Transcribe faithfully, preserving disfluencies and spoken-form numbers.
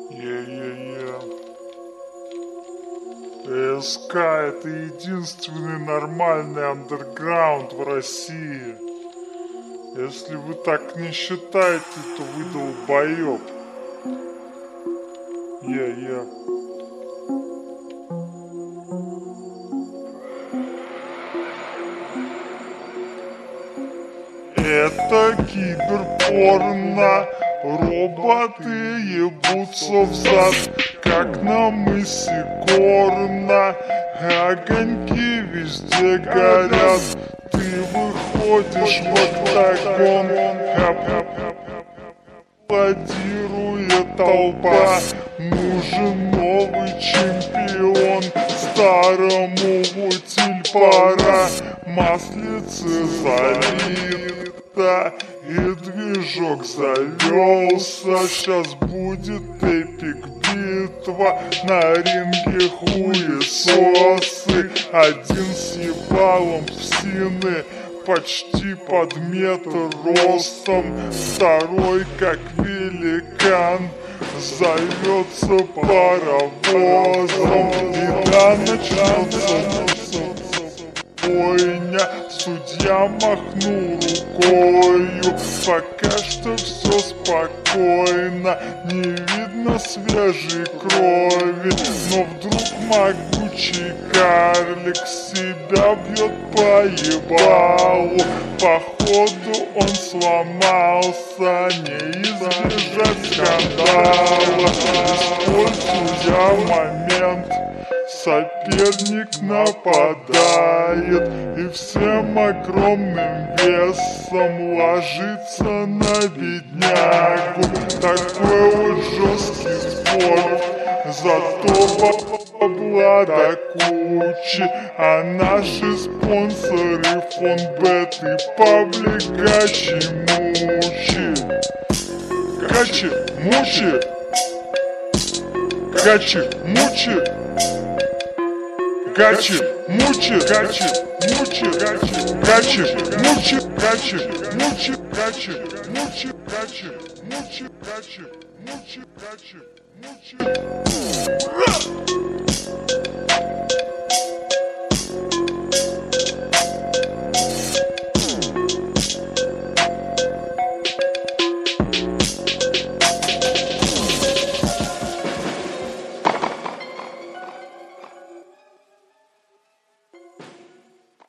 Е-е-е. ЭСК — это единственный нормальный андерграунд в России. Если вы так не считаете, то вы долбоёб. Е-е. Это киберпорно. Роботы ебутся взад, как на мысе Горна. Огоньки везде горят. Ты выходишь в октагон, аплодирует толпа. Нужен новый чемпион, старому в утиль пора. Маслице залито и движок завелся. Сейчас будет эпик битва, на ринге хуесосы. Один с ебалом в сины, почти под метр ростом. Второй как великан, зовется паровозом. И да, начнется бойня. Судья махнул рукою, пока что все спокойно. Не видно свежей крови, но вдруг могучий карлик себя бьет по ебалу. Походу он сломался, не избежать скандала. Используя момент, соперник нападает и всем огромным весом ложится на беднягу. Такой вот жесткий спорт, зато бабла до кучи. А наши спонсоры фонбет и паблик Гачи-Мучи. Гачи-Мучи, Гачи-Мучи, Гачи-Мучи, Гачи-Мучи, Гачи-Мучи, Гачи-Мучи, Гачи-Мучи, Гачи-Мучи, Гачи-Мучи, Гачи-Мучи.